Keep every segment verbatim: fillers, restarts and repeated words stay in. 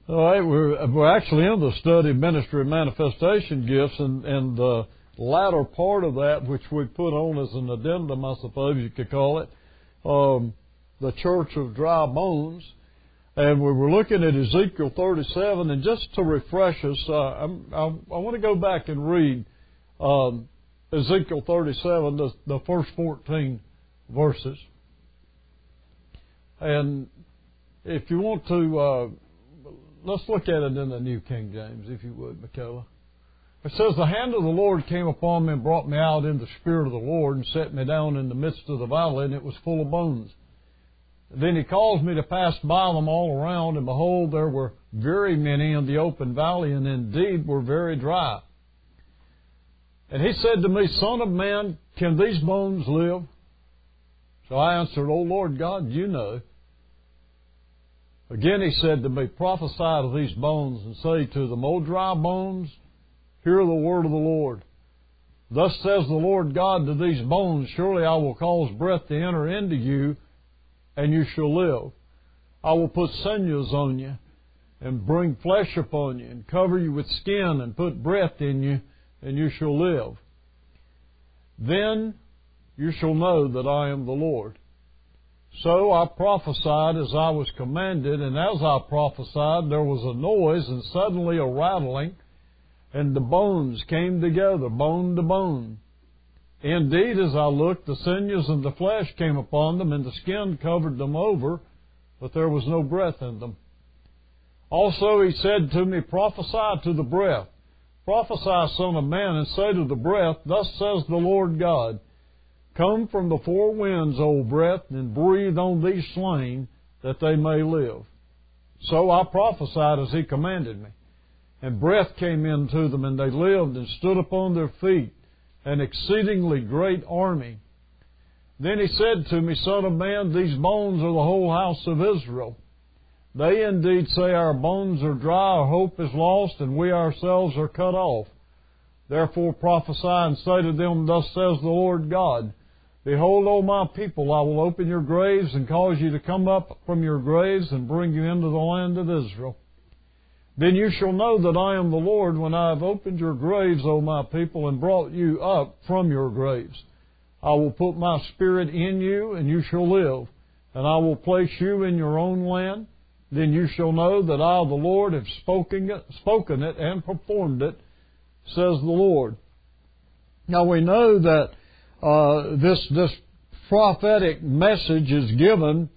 All right, we're, we're actually in the study of ministry and manifestation gifts, and, and the latter part of that, which we put on as an addendum, I suppose you could call it, um, the church of dry bones. And we were looking at Ezekiel thirty-seven, and just to refresh us, uh, I'm, I, I want to go back and read um, Ezekiel thirty-seven, the, the first fourteen verses. And if you want to, uh, let's look at it in the New King James, if you would, Michaela. It says, "The hand of the Lord came upon me and brought me out in the spirit of the Lord and set me down in the midst of the valley, and it was full of bones. Then he caused me to pass by them all around, and behold, there were very many in the open valley, and indeed were very dry. And he said to me, Son of man, can these bones live? So I answered, O Lord God, you know. Again he said to me, Prophesy to these bones, and say to them, O dry bones, hear the word of the Lord. Thus says the Lord God to these bones, Surely I will cause breath to enter into you, and you shall live. I will put sinews on you, and bring flesh upon you, and cover you with skin, and put breath in you, and you shall live. Then you shall know that I am the Lord. So I prophesied as I was commanded, and as I prophesied, there was a noise, and suddenly a rattling, and the bones came together, bone to bone. Indeed, as I looked, the sinews and the flesh came upon them, and the skin covered them over, but there was no breath in them. Also he said to me, Prophesy to the breath. Prophesy, son of man, and say to the breath, Thus says the Lord God, Come from the four winds, O breath, and breathe on these slain, that they may live. So I prophesied as he commanded me. And breath came into them, and they lived and stood upon their feet, an exceedingly great army. Then he said to me, Son of man, these bones are the whole house of Israel. They indeed say, Our bones are dry, our hope is lost, and we ourselves are cut off. Therefore prophesy and say to them, Thus says the Lord God, Behold, O my people, I will open your graves and cause you to come up from your graves and bring you into the land of Israel. Then you shall know that I am the Lord when I have opened your graves, O my people, and brought you up from your graves. I will put my spirit in you, and you shall live, and I will place you in your own land. Then you shall know that I, the Lord, have spoken it, spoken it and performed it, says the Lord." Now we know that uh, this this prophetic message is given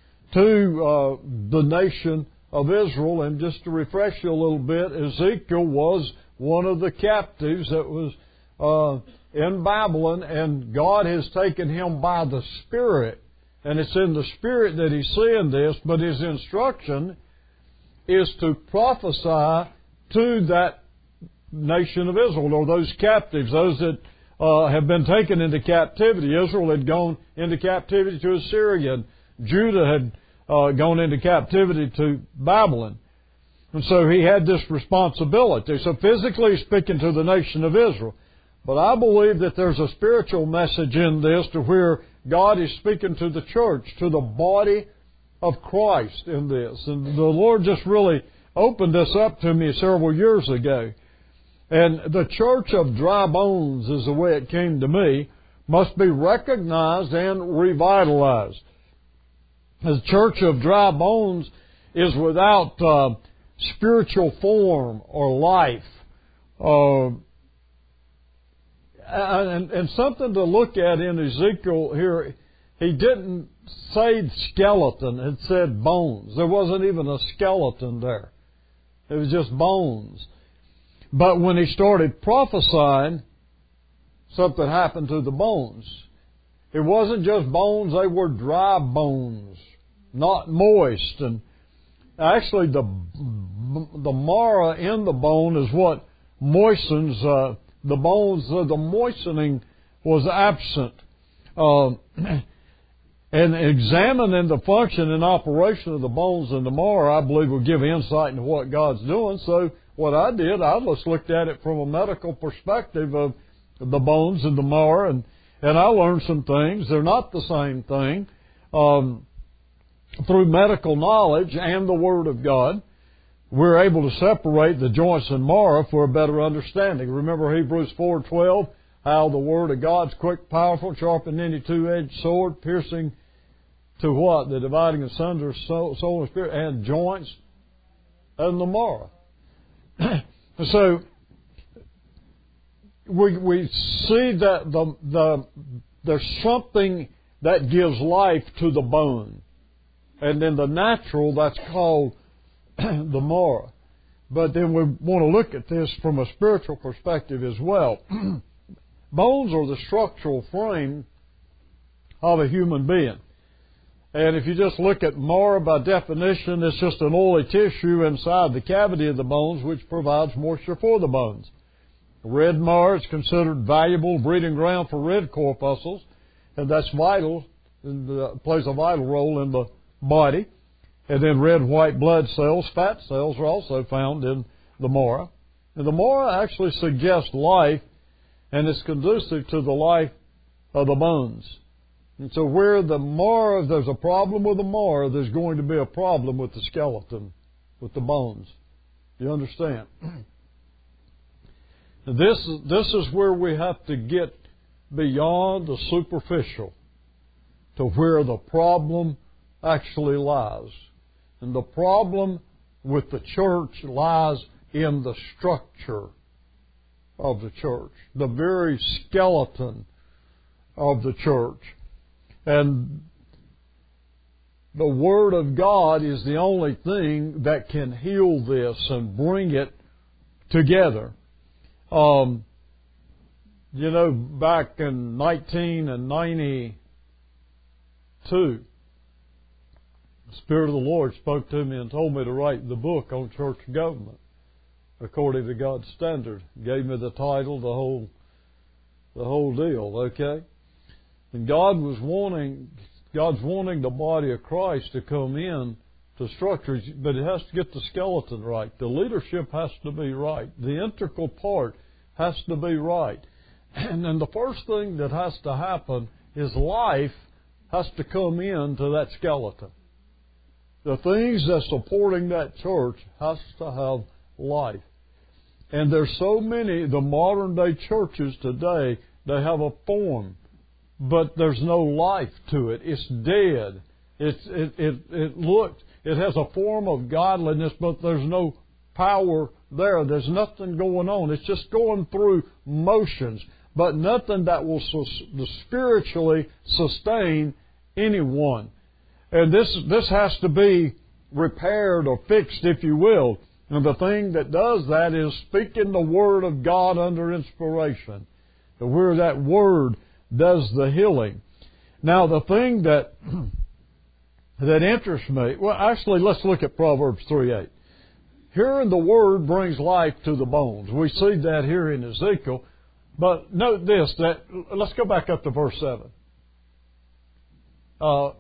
to uh, the nation of Israel. And just to refresh you a little bit, Ezekiel was one of the captives that was uh, in Babylon, and God has taken him by the Spirit. And it's in the Spirit that he's seeing this, but his instruction is to prophesy to that nation of Israel, or those captives, those that uh, have been taken into captivity. Israel had gone into captivity to Assyria, and Judah had uh, gone into captivity to Babylon. And so he had this responsibility. So physically speaking to the nation of Israel. But I believe that there's a spiritual message in this to where God is speaking to the church, to the body of Christ in this. And the Lord just really opened this up to me several years ago. And the church of dry bones, is the way it came to me, must be recognized and revitalized. The church of dry bones is without uh, spiritual form or life. Uh, And, and something to look at in Ezekiel here, he didn't say skeleton, it said bones. There wasn't even a skeleton there. It was just bones. But when he started prophesying, something happened to the bones. It wasn't just bones, they were dry bones, not moist. And actually the, the marrow in the bone is what moistens uh, the bones. Uh, the moistening was absent. Uh, and examining the function and operation of the bones and the marrow, I believe, will give insight into what God's doing. So what I did, I just looked at it from a medical perspective of the bones and the marrow, and, and I learned some things. They're not the same thing. Um, through medical knowledge and the Word of God. we're able to separate the joints and marrow for a better understanding. Remember Hebrews four twelve, how the Word of God's quick, powerful, sharper than any two-edged sword, piercing to what? The dividing asunder of soul, soul and spirit, and joints and the marrow. So we we see that the the there's something that gives life to the bone, and in the natural that's called the marrow. But then we want to look at this from a spiritual perspective as well. Bones are the structural frame of a human being. And if you just look at marrow, by definition, it's just an oily tissue inside the cavity of the bones which provides moisture for the bones. Red marrow is considered valuable breeding ground for red corpuscles, and that's vital, and uh, plays a vital role in the body. And then red and white blood cells, fat cells, are also found in the marrow. And the marrow actually suggests life, and it's conducive to the life of the bones. And so where the marrow, if there's a problem with the marrow, there's going to be a problem with the skeleton, with the bones. You understand? This, this is where we have to get beyond the superficial to where the problem actually lies. And the problem with the church lies in the structure of the church, the very skeleton of the church. And the Word of God is the only thing that can heal this and bring it together. Um, you know, back in nineteen ninety-two, the Spirit of the Lord spoke to me and told me to write the book on church government according to God's standard. Gave me the title, the whole, the whole deal. Okay, and God was wanting, God's wanting the body of Christ to come in to structures, but it has to get the skeleton right. The leadership has to be right. The integral part has to be right. And then the first thing that has to happen is life has to come into that skeleton. The things that's supporting that church has to have life. And there's so many, the modern day churches today, they have a form, but there's no life to it. It's dead. It's, it, it, it looks, it has a form of godliness, but there's no power there. There's nothing going on. It's just going through motions, but nothing that will spiritually sustain anyone. And this this has to be repaired or fixed, if you will. And the thing that does that is speaking the Word of God under inspiration, where that Word does the healing. Now, the thing that that interests me, well, actually, let's look at Proverbs three eight. Hearing the Word brings life to the bones. We see that here in Ezekiel. But note this, that let's go back up to verse seven. Uh,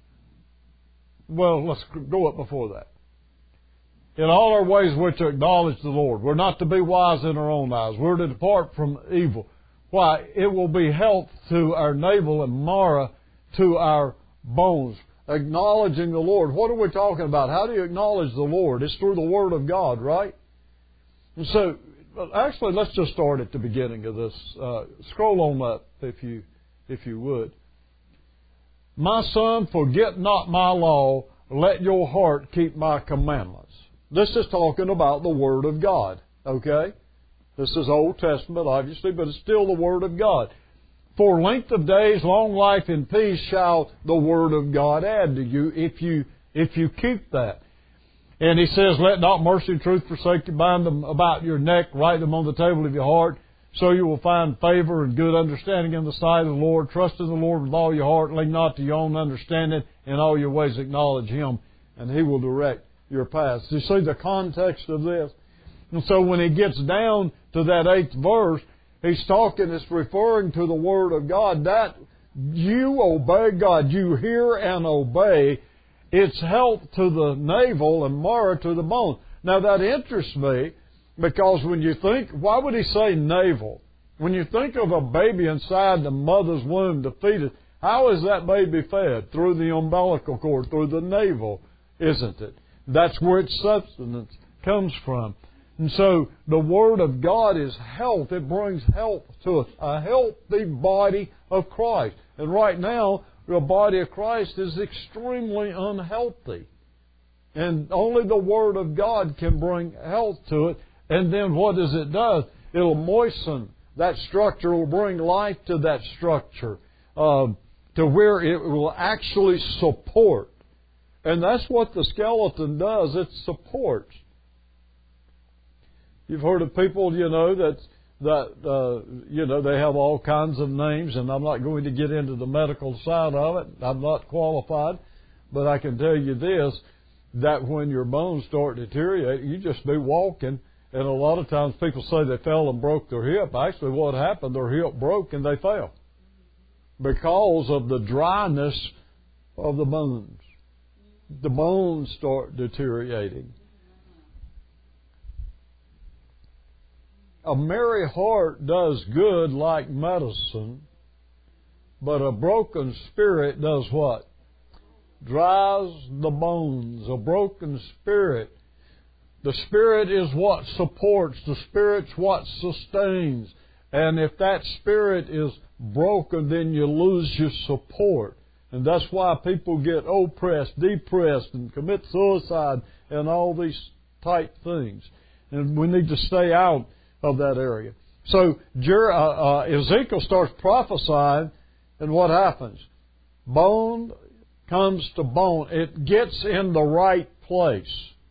well, let's go up before that. In all our ways we're to acknowledge the Lord. We're not to be wise in our own eyes. We're to depart from evil. Why? It will be health to our navel and marrow to our bones. Acknowledging the Lord. What are we talking about? How do you acknowledge the Lord? It's through the Word of God, right? And so, actually, let's just start at the beginning of this. Uh, scroll on up, if you, if you would. My son, forget not my law. Let your heart keep my commandments. This is talking about the Word of God, okay? This is Old Testament, obviously, but it's still the Word of God. For length of days, long life, and peace shall the Word of God add to you if you if you keep that. And He says, let not mercy and truth forsake you. Bind them about your neck. Write them on the table of your heart. So you will find favor and good understanding in the sight of the Lord. Trust in the Lord with all your heart. Lean not to your own understanding. In all your ways acknowledge Him, and He will direct your paths. You see the context of this? And so when He gets down to that eighth verse, He's talking, it's referring to the Word of God. That you obey God, you hear and obey. It's health to the navel and marrow to the bone. Now that interests me because when you think, why would He say navel? When you think of a baby inside the mother's womb to feed it, how is that baby fed? Through the umbilical cord, through the navel, isn't it? That's where its sustenance comes from. And so the Word of God is health. It brings health to us, a healthy body of Christ. And right now, the body of Christ is extremely unhealthy. And only the Word of God can bring health to it. And then what does it do? It'll moisten that structure, will bring life to that structure, uh, to where it will actually support. And that's what the skeleton does. It supports. You've heard of people, you know, that that uh, you know they have all kinds of names, and I'm not going to get into the medical side of it. I'm not qualified, but I can tell you this: that when your bones start deteriorating, you just be walking. And a lot of times people say they fell and broke their hip. Actually, what happened, their hip broke and they fell because of the dryness of the bones. The bones start deteriorating. A merry heart does good like medicine, but a broken spirit does what? Dries the bones. A broken spirit. The Spirit is what supports. The Spirit's what sustains. And if that Spirit is broken, then you lose your support. And that's why people get oppressed, depressed, and commit suicide, and all these type things. And we need to stay out of that area. So Jer- uh, uh, Ezekiel starts prophesying, and what happens? Bone comes to bone. It gets in the right place.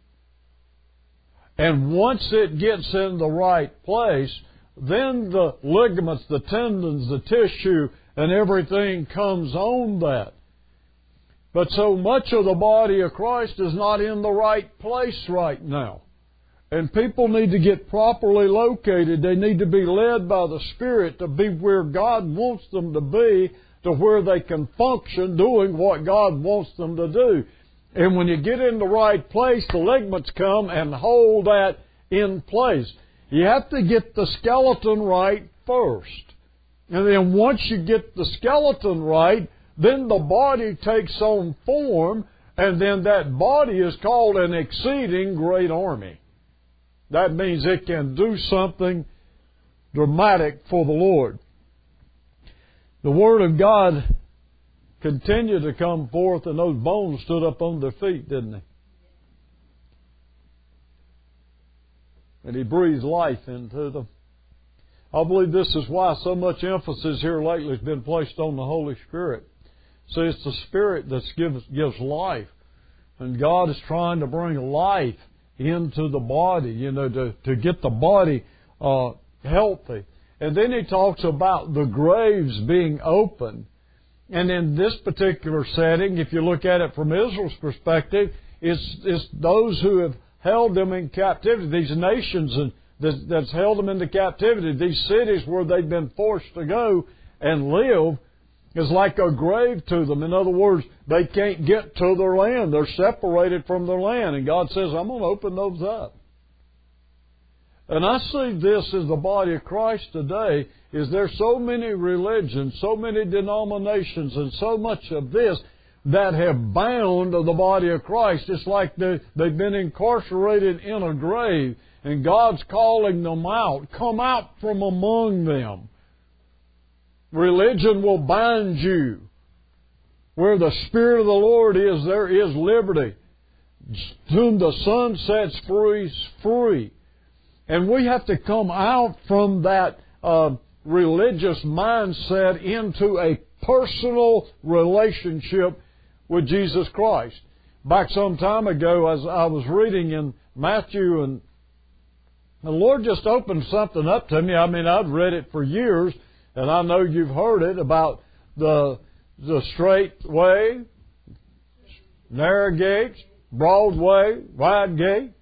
And once it gets in the right place, then the ligaments, the tendons, the tissue, and everything comes on that. But so much of the body of Christ is not in the right place right now. And people need to get properly located. They need to be led by the Spirit to be where God wants them to be, to where they can function doing what God wants them to do. And when you get in the right place, the ligaments come and hold that in place. You have to get the skeleton right first. And then once you get the skeleton right, then the body takes on form, and then that body is called an exceeding great army. That means it can do something dramatic for the Lord. The Word of God continued to come forth, and those bones stood up on their feet, didn't they? And He breathed life into them. I believe this is why so much emphasis here lately has been placed on the Holy Spirit. See, it's the Spirit that gives, gives life. And God is trying to bring life into the body, you know, to, to get the body uh, healthy. And then He talks about the graves being open. And in this particular setting, if you look at it from Israel's perspective, it's, it's those who have held them in captivity, these nations and that, that's held them into captivity, these cities where they've been forced to go and live, is like a grave to them. In other words, they can't get to their land. They're separated from their land. And God says, I'm going to open those up. And I see this as the body of Christ today, is there so many religions, so many denominations, and so much of this that have bound the body of Christ. It's like they, they've been incarcerated in a grave, and God's calling them out. Come out from among them. Religion will bind you. Where the Spirit of the Lord is, there is liberty. Whom the Son sets free is free. And we have to come out from that uh, religious mindset into a personal relationship with Jesus Christ. Back some time ago, as I was reading in Matthew, and the Lord just opened something up to me. I mean, I'd read it for years, and I know you've heard it about the the straight way, narrow gates, broad way, wide gate.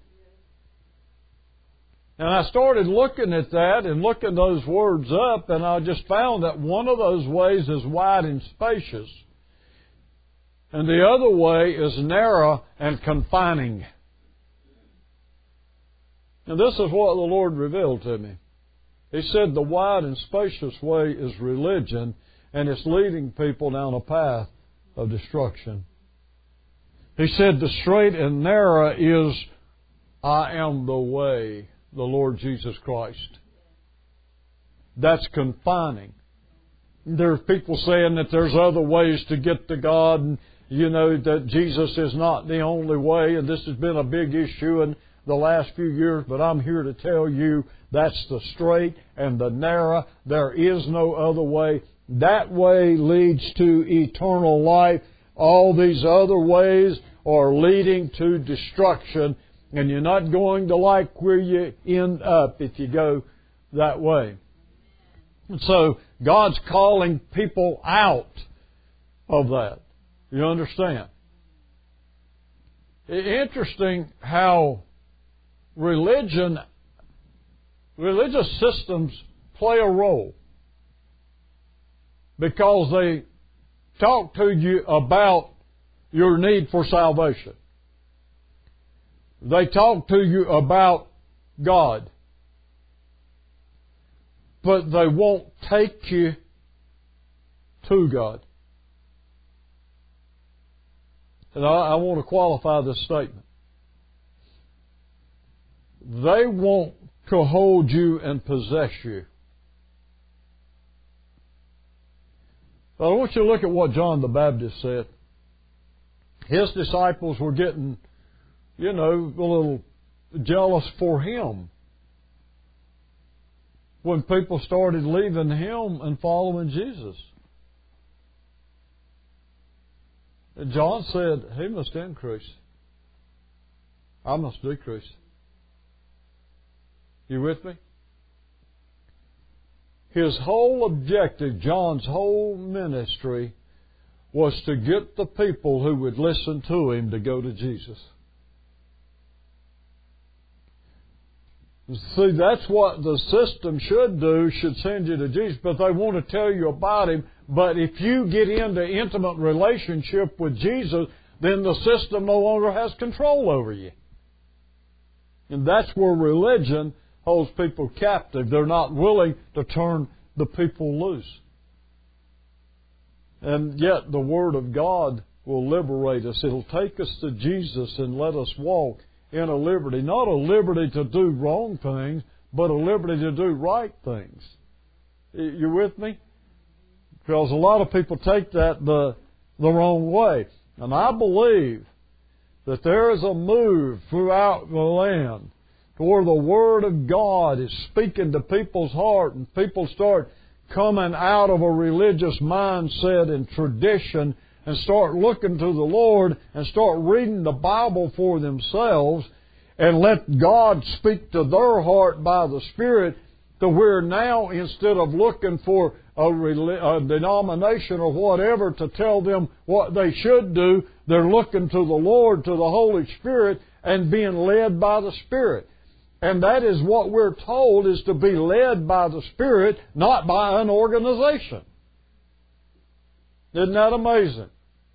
And I started looking at that and looking those words up, and I just found that one of those ways is wide and spacious, and the other way is narrow and confining. And this is what the Lord revealed to me. He said the wide and spacious way is religion, and it's leading people down a path of destruction. He said the straight and narrow is I am the way, the Lord Jesus Christ. That's confining. There's people saying that there's other ways to get to God, and you know that Jesus is not the only way, and this has been a big issue in the last few years, but I'm here to tell you that's the straight and the narrow. There is no other way. That way leads to eternal life. All these other ways are leading to destruction, and you're not going to like where you end up if you go that way. And so God's calling people out of that. You understand? Interesting how religion, religious systems play a role, because they talk to you about your need for salvation. They talk to you about God, but they won't take you to God. And I, I want to qualify this statement. They want to hold you and possess you. I want you to look at what John the Baptist said. His disciples were getting, you know, a little jealous for him when people started leaving him and following Jesus. And John said, he must increase. I must decrease. You with me? His whole objective, John's whole ministry, was to get the people who would listen to him to go to Jesus. See, that's what the system should do, should send you to Jesus, but they want to tell you about him. But if you get into intimate relationship with Jesus, then the system no longer has control over you. And that's where religion holds people captive. They're not willing to turn the people loose. And yet the Word of God will liberate us. It'll take us to Jesus and let us walk in a liberty. Not a liberty to do wrong things, but a liberty to do right things. You with me? Because a lot of people take that the, the wrong way. And I believe that there is a move throughout the land to where the Word of God is speaking to people's heart, and people start coming out of a religious mindset and tradition and start looking to the Lord and start reading the Bible for themselves and let God speak to their heart by the Spirit, to where now, instead of looking for a, a denomination or whatever to tell them what they should do, they're looking to the Lord, to the Holy Spirit, and being led by the Spirit. And that is what we're told, is to be led by the Spirit, not by an organization. Isn't that amazing?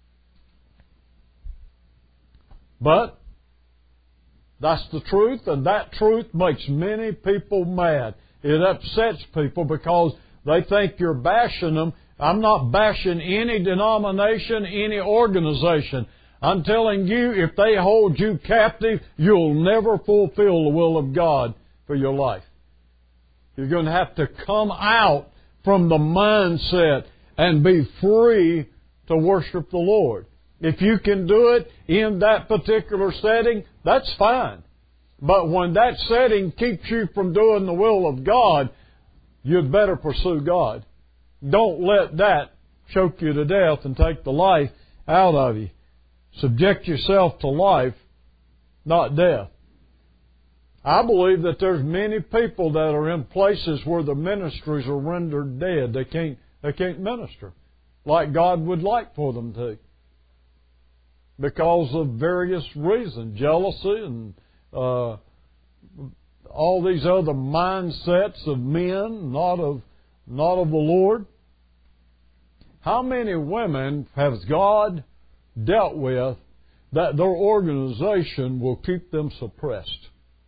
But that's the truth, and that truth makes many people mad. It upsets people because they think you're bashing them. I'm not bashing any denomination, any organization. I'm telling you, if they hold you captive, you'll never fulfill the will of God for your life. You're going to have to come out from the mindset and be free to worship the Lord. If you can do it in that particular setting, that's fine. But when that setting keeps you from doing the will of God, you'd better pursue God. Don't let that choke you to death and take the life out of you. Subject yourself to life, not death. I believe that there's many people that are in places where the ministries are rendered dead. They can't, they can't minister like God would like for them to, because of various reasons, jealousy and uh, all these other mindsets of men, not of not of the Lord. How many women has God dealt with that their organization will keep them suppressed?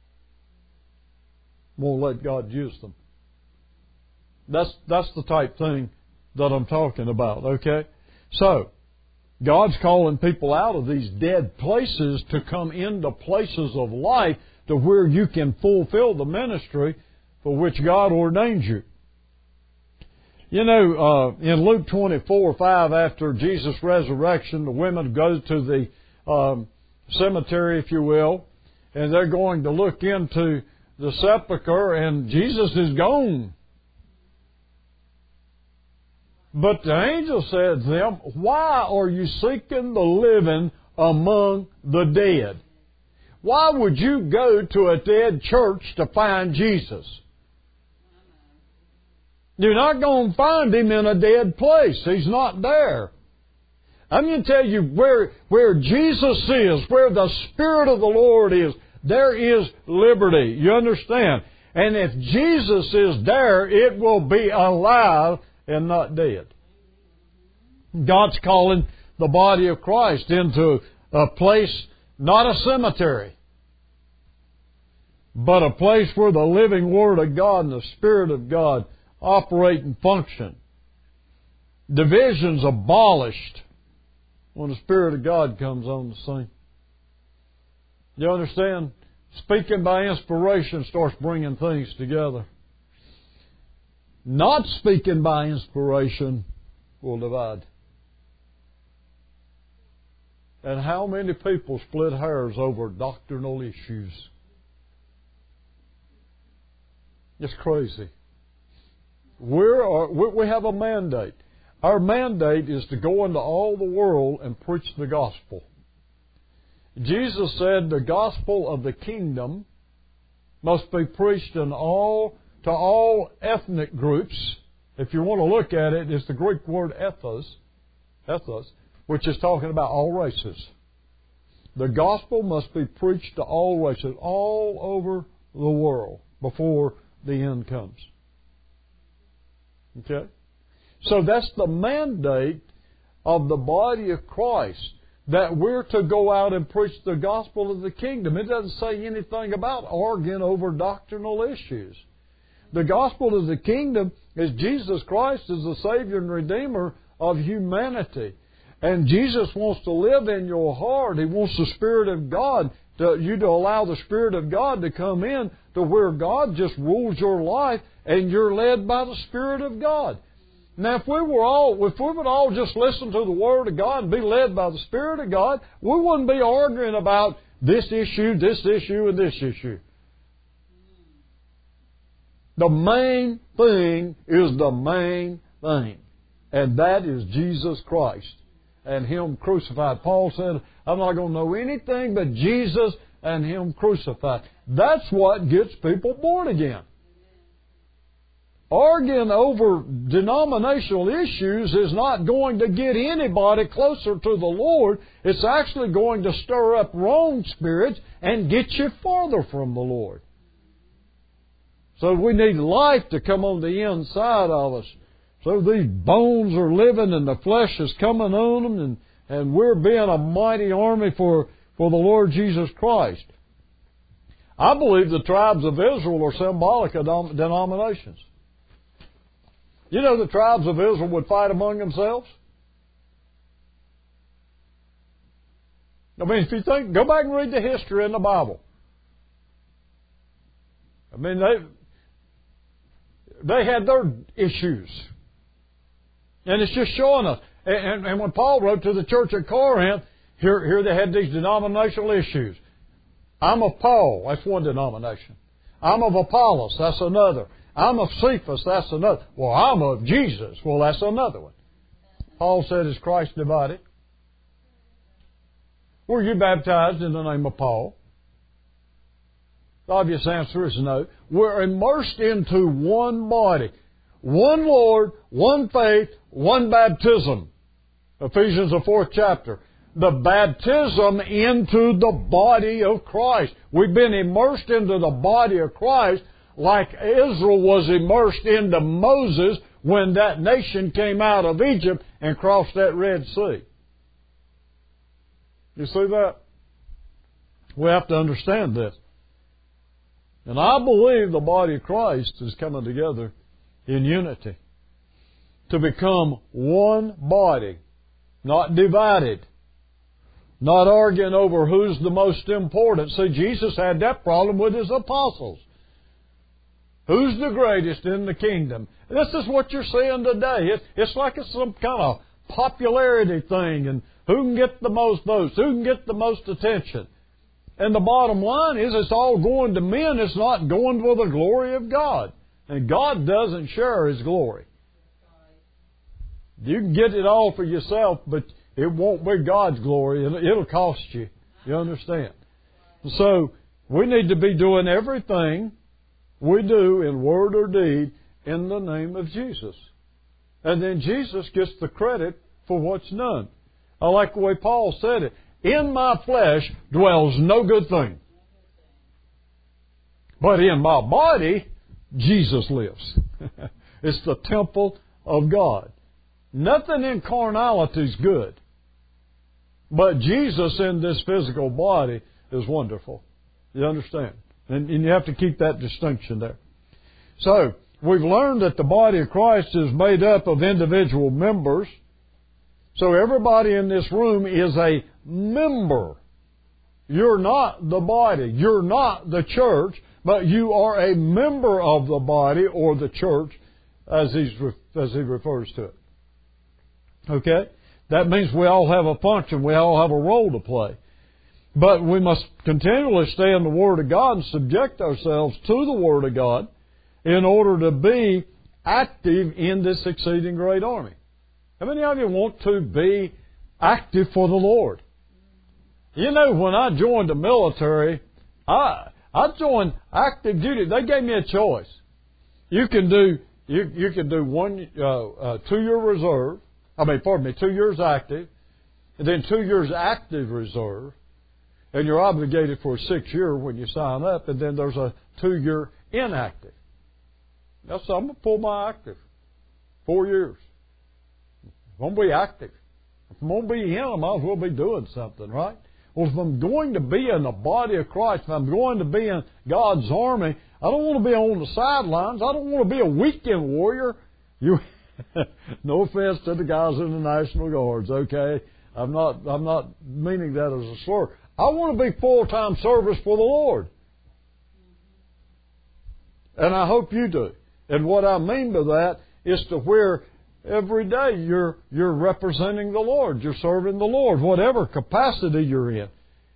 Won't let God use them. That's that's the type thing that I'm talking about, okay? So, God's calling people out of these dead places to come into places of life to where you can fulfill the ministry for which God ordained you. You know, uh, in Luke twenty-four five, after Jesus' resurrection, the women go to the um, cemetery, if you will, and they're going to look into the sepulcher, and Jesus is gone. But the angel said to them, "Why are you seeking the living among the dead?" Why would you go to a dead church to find Jesus? You're not going to find Him in a dead place. He's not there. I'm going to tell you where, where Jesus is, where the Spirit of the Lord is, there is liberty. You understand? And if Jesus is there, it will be alive and not dead. God's calling the body of Christ into a place, not a cemetery, but a place where the living Word of God and the Spirit of God operate and function. Division's abolished when the Spirit of God comes on the scene. You understand? Speaking by inspiration starts bringing things together. Not speaking by inspiration will divide. And how many people split hairs over doctrinal issues? It's crazy. We're, we have a mandate. Our mandate is to go into all the world and preach the gospel. Jesus said the gospel of the kingdom must be preached in all to all ethnic groups. If you want to look at it, it's the Greek word ethos, ethos, which is talking about all races. The gospel must be preached to all races, all over the world, before the end comes. Okay? So that's the mandate of the body of Christ, that we're to go out and preach the gospel of the kingdom. It doesn't say anything about arguing over doctrinal issues. The gospel of the kingdom is Jesus Christ as the Savior and Redeemer of humanity. And Jesus wants to live in your heart. He wants the Spirit of God, to, you to allow the Spirit of God to come in to where God just rules your life and you're led by the Spirit of God. Now, if we were all, if we would all just listen to the Word of God and be led by the Spirit of God, we wouldn't be arguing about this issue, this issue, and this issue. The main thing is the main thing, and that is Jesus Christ and Him crucified. Paul said, I'm not going to know anything but Jesus and Him crucified. That's what gets people born again. Arguing over denominational issues is not going to get anybody closer to the Lord. It's actually going to stir up wrong spirits and get you farther from the Lord. So we need life to come on the inside of us. So these bones are living and the flesh is coming on them, and, and we're being a mighty army for, for the Lord Jesus Christ. I believe the tribes of Israel are symbolic of denominations. You know the tribes of Israel would fight among themselves? I mean, if you think, go back and read the history in the Bible. I mean, they they had their issues. And it's just showing us. And, and when Paul wrote to the church at Corinth, here, here they had these denominational issues. I'm of Paul, that's one denomination. I'm of Apollos, that's another. I'm of Cephas, that's another. Well, I'm of Jesus. Well, that's another one. Paul said, is Christ divided? Were you baptized in the name of Paul? The obvious answer is no. We're immersed into one body. One Lord, one faith, one baptism. Ephesians, the fourth chapter. The baptism into the body of Christ. We've been immersed into the body of Christ like Israel was immersed into Moses when that nation came out of Egypt and crossed that Red Sea. You see that? We have to understand this. And I believe the body of Christ is coming together in unity to become one body not divided, not arguing over who's the most important. See, Jesus had that problem with His apostles. Who's the greatest in the kingdom? This is what you're seeing today. It, it's like it's some kind of popularity thing, and who can get the most votes, who can get the most attention. And the bottom line is it's all going to men. It's not going for the glory of God. And God doesn't share His glory. You can get it all for yourself, but it won't be God's glory. It'll cost you. You understand? So we need to be doing everything we do in word or deed in the name of Jesus. And then Jesus gets the credit for what's done. I like the way Paul said it. In my flesh dwells no good thing. But in my body, Jesus lives. It's the temple of God. Nothing in carnality is good. But Jesus in this physical body is wonderful. You understand? And, and you have to keep that distinction there. So, we've learned that the body of Christ is made up of individual members. So everybody in this room is a member. You're not the body. You're not the church, but you are a member of the body or the church as, he's, as he refers to it. Okay? That means we all have a function. We all have a role to play. But we must continually stay in the Word of God and subject ourselves to the Word of God in order to be active in this exceeding great army. How many of you want to be active for the Lord? You know, when I joined the military, I I joined active duty. They gave me a choice. You can do you you can do one uh, uh, two year reserve. I mean, pardon me, two years active, and then two years active reserve, and you're obligated for a six year when you sign up, and then there's a two year inactive. Now, so I'm gonna pull my active, four years. I'm going to be active. If I'm going to be in, I might as well be doing something, right? Well, if I'm going to be in the body of Christ, if I'm going to be in God's army, I don't want to be on the sidelines. I don't want to be a weekend warrior. You, no offense to the guys in the National Guards, okay? I'm not, I'm not meaning that as a slur. I want to be full-time service for the Lord. And I hope you do. And what I mean by that is to where every day you're you're representing the Lord. You're serving the Lord, whatever capacity you're in.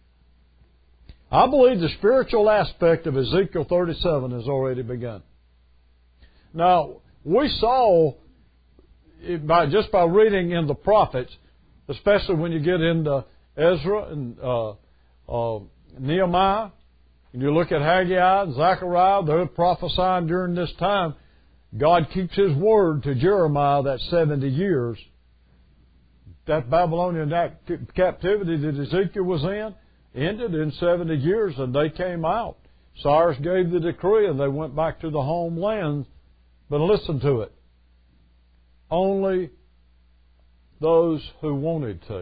I believe the spiritual aspect of Ezekiel thirty-seven has already begun. Now, we saw, by just by reading in the prophets, especially when you get into Ezra and uh, uh, Nehemiah, and you look at Haggai and Zechariah, they're prophesying during this time. God keeps His word to Jeremiah that seventy years. That Babylonian captivity that Ezekiel was in ended in seventy years, and they came out. Cyrus gave the decree, and they went back to the homeland. But listen to it. Only those who wanted to.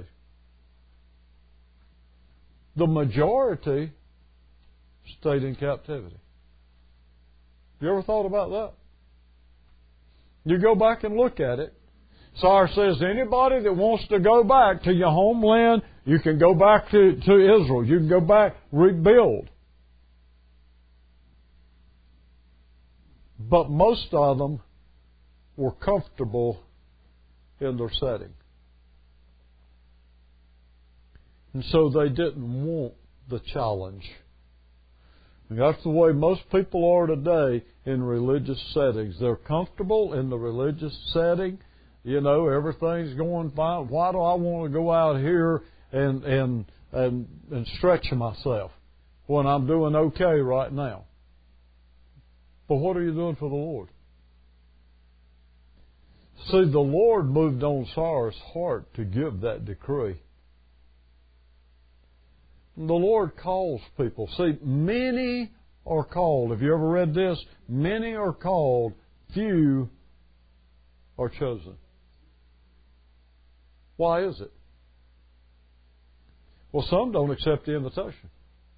The majority stayed in captivity. You ever thought about that? You go back and look at it. Cyrus says, anybody that wants to go back to your homeland, you can go back to, to Israel. You can go back, rebuild. But most of them were comfortable in their setting. And so they didn't want the challenge. And that's the way most people are today in religious settings. They're comfortable in the religious setting. You know, everything's going fine. Why do I want to go out here and and and, and stretch myself when I'm doing okay right now? But what are you doing for the Lord? See, the Lord moved on Cyrus' heart to give that decree. The Lord calls people. See, many are called. Have you ever read this? Many are called, few are chosen. Why is it? Well, some don't accept the invitation.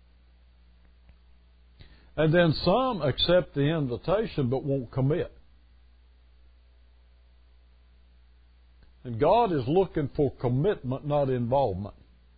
And then some accept the invitation but won't commit. And God is looking for commitment, not involvement.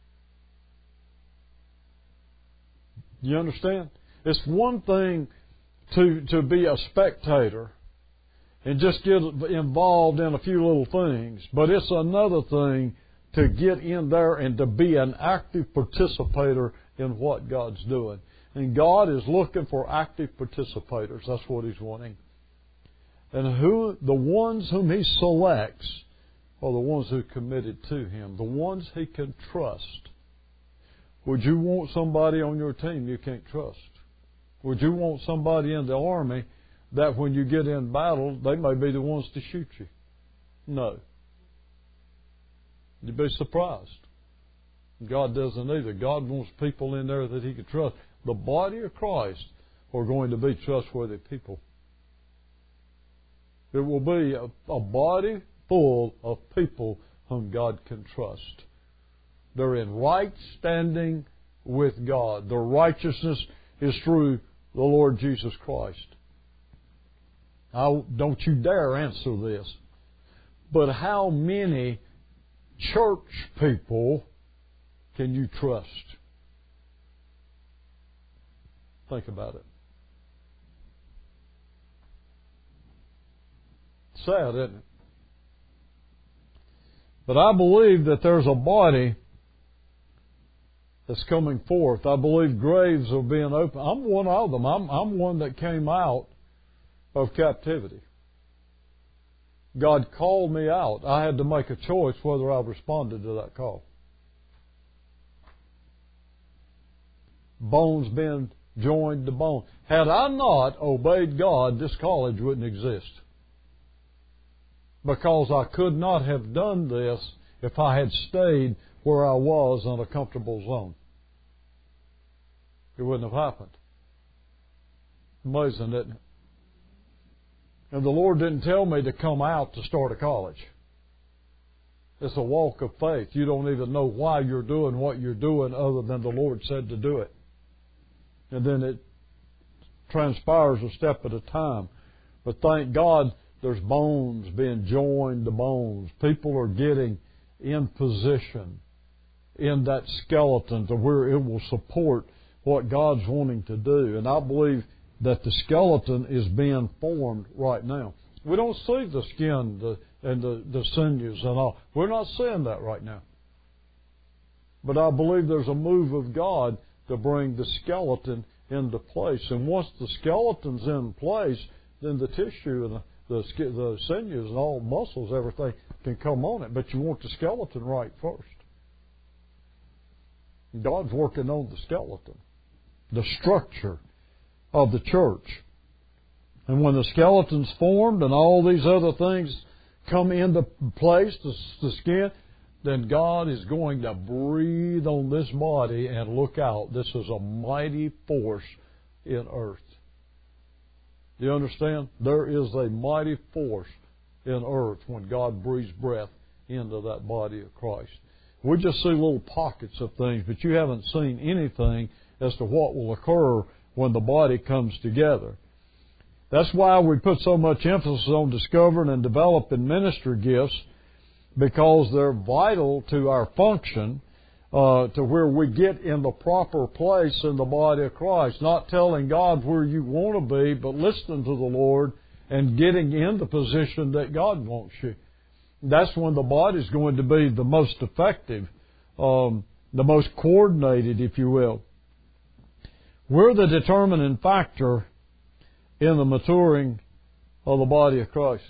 You understand? It's one thing to to be a spectator and just get involved in a few little things, but it's another thing to get in there and to be an active participator in what God's doing. And God is looking for active participators. That's what He's wanting. And who the ones whom He selects are the ones who are committed to Him, the ones He can trust. Would you want somebody on your team you can't trust? Would you want somebody in the army that when you get in battle, they may be the ones to shoot you? No. You'd be surprised. God doesn't either. God wants people in there that He can trust. The body of Christ are going to be trustworthy people. It will be a, a body full of people whom God can trust. They're in right standing with God. Their righteousness is through the Lord Jesus Christ. Now, don't you dare answer this. But how many church people can you trust? Think about it. Sad, isn't it? But I believe that there's a body that's coming forth. I believe graves are being opened. I'm one of them. I'm, I'm one that came out of captivity. God called me out. I had to make a choice whether I responded to that call. Bones being joined to bone. Had I not obeyed God, this college wouldn't exist. Because I could not have done this if I had stayed where I was in a comfortable zone. It wouldn't have happened. Amazing, isn't it? And the Lord didn't tell me to come out to start a college. It's a walk of faith. You don't even know why you're doing what you're doing other than the Lord said to do it. And then it transpires a step at a time. But thank God there's bones being joined to bones. People are getting in position in that skeleton to where it will support what God's wanting to do. And I believe that the skeleton is being formed right now. We don't see the skin the, and the, the sinews and all. We're not seeing that right now. But I believe there's a move of God to bring the skeleton into place. And once the skeleton's in place, then the tissue and the, the, the sinews and all muscles, everything can come on it. But you want the skeleton right first. God's working on the skeleton, the structure of the church. And when the skeleton's formed and all these other things come into place, the, the skin, then God is going to breathe on this body and look out. This is a mighty force in earth. Do you understand? There is a mighty force in earth when God breathes breath into that body of Christ. We just see little pockets of things, but you haven't seen anything as to what will occur when the body comes together. That's why we put so much emphasis on discovering and developing ministry gifts, because they're vital to our function, uh, to where we get in the proper place in the body of Christ. Not telling God where you want to be, but listening to the Lord and getting in the position that God wants you. That's when the body's going to be the most effective, um, the most coordinated, if you will. We're the determining factor in the maturing of the body of Christ.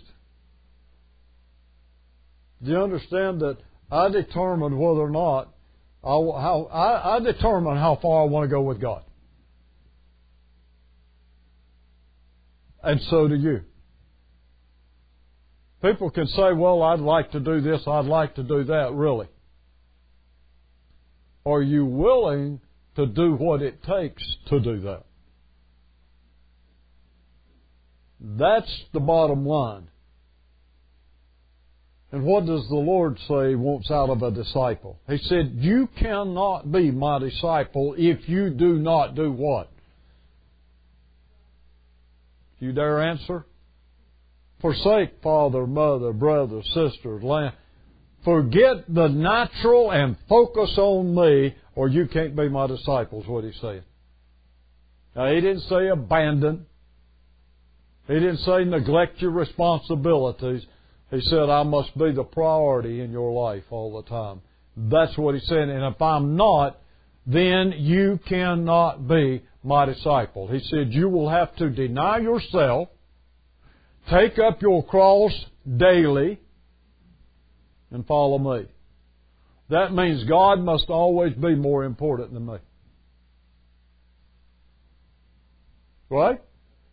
Do you understand that I determine whether or not, I, how, I, I determine how far I want to go with God. And so do you. People can say, well, I'd like to do this, I'd like to do that. Really? Are you willing to do what it takes to do that? That's the bottom line. And what does the Lord say He wants out of a disciple? He said, you cannot be my disciple if you do not do what? You dare answer? Forsake father, mother, brother, sister, land. Forget the natural and focus on me, or you can't be my disciples, what he said. Now, he didn't say abandon. He didn't say neglect your responsibilities. He said, I must be the priority in your life all the time. That's what he said. And if I'm not, then you cannot be my disciple. He said, you will have to deny yourself, take up your cross daily, and follow me. That means God must always be more important than me. Right?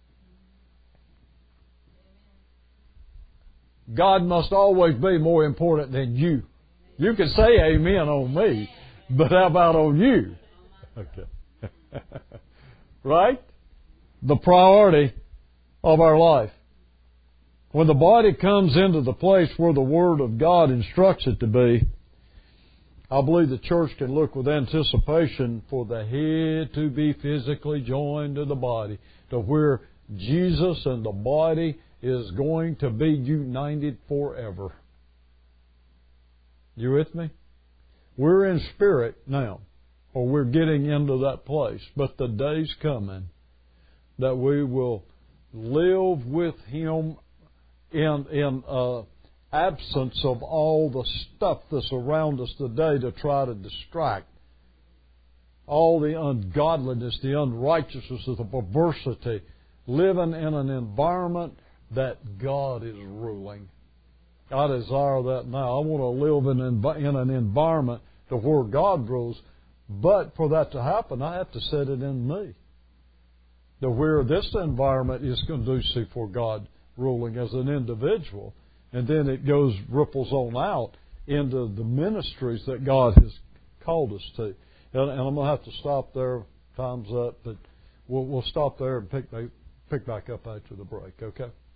God must always be more important than you. You can say amen on me, but how about on you? Okay. Right? The priority of our life. When the body comes into the place where the Word of God instructs it to be, I believe the church can look with anticipation for the head to be physically joined to the body, to where Jesus and the body is going to be united forever. You with me? We're in spirit now, or we're getting into that place, but the day's coming that we will live with Him in in uh, absence of all the stuff that's around us today to try to distract. All the ungodliness, the unrighteousness, the perversity, living in an environment that God is ruling. I desire that now. I want to live in an, in an environment to where God rules, but for that to happen, I have to set it in me. To where this environment is conducive for God ruling as an individual, and then it goes, ripples on out into the ministries that God has called us to. And, and I'm going to have to stop there. Time's up, but we'll, we'll stop there and pick, pick back up after the break, okay?